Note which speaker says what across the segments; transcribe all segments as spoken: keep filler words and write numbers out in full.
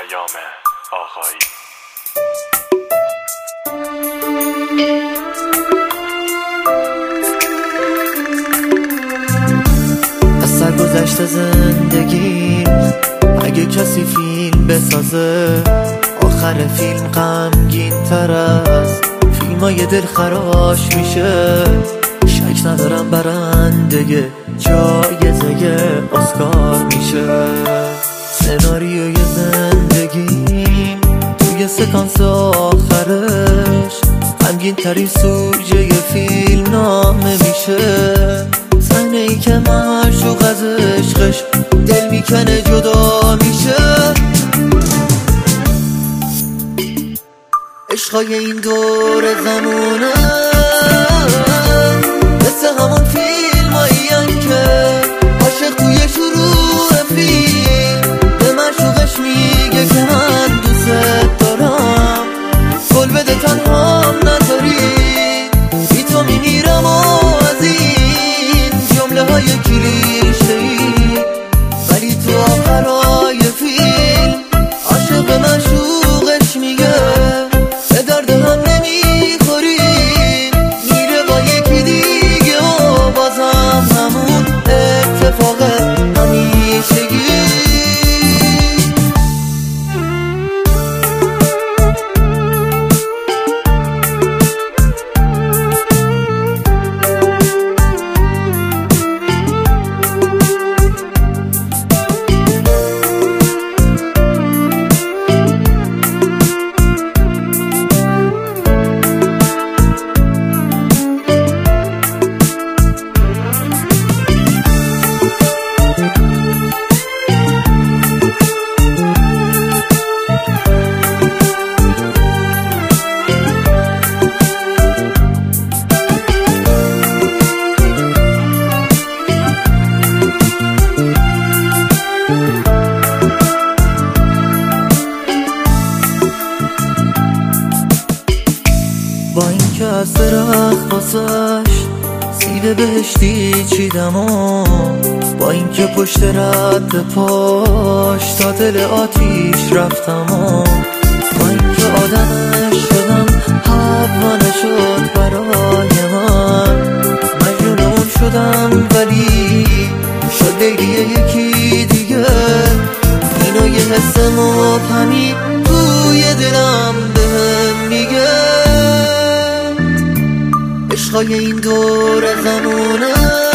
Speaker 1: پیام آقایی.
Speaker 2: از سرگذشت زندگی اگه کسی فیلم بسازه، آخر فیلم غمگین تر از فیلمای دلخراش میشه. شک ندارم برنده جایزه اسکار میشه. سناریوی زندگیم توی سکانس آخرش غمگین ترین سوژه فیلم نامه میشه. صحنه ای که معشوق از عشقش دل میکنه جدا میشه. عشقای این دور زمونه مثل همون فیلم هایین که عاشق توی شروع فیلم به معشوقش میگه که من دوست دارم، گل بده تنهام نذاری، بی تو میمیرم و از این جمله های کلیشه‌ای. ولی تو آخرای فیلم عاشق به معشوقش میگه به درد هم نمیخوریم، میره با یکی دیگه و بازم همون اتفاق همیشگی. با اینکه از درخت واسش سیب بهشتی چیدم و با اینکه پشت رد پاش تا دل آتیش رفتم و با اینکه آدمش شدم هوا نشد برای من، مجنون اون شدم ولی شد لیلی یکی دیگه. اینو یه حس مبهمی توی دلم بهم میگه. عشقای این دور زمونه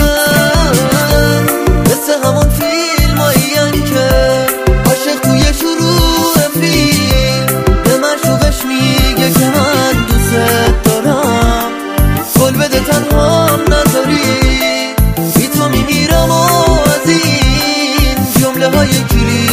Speaker 2: مثل همون فیلم هایین که عاشق توی شروع فیلم به معشوقش میگه که من دوست دارم، گل بده تنهام نذاری، بی تو میمیرم و از این جمله های کلی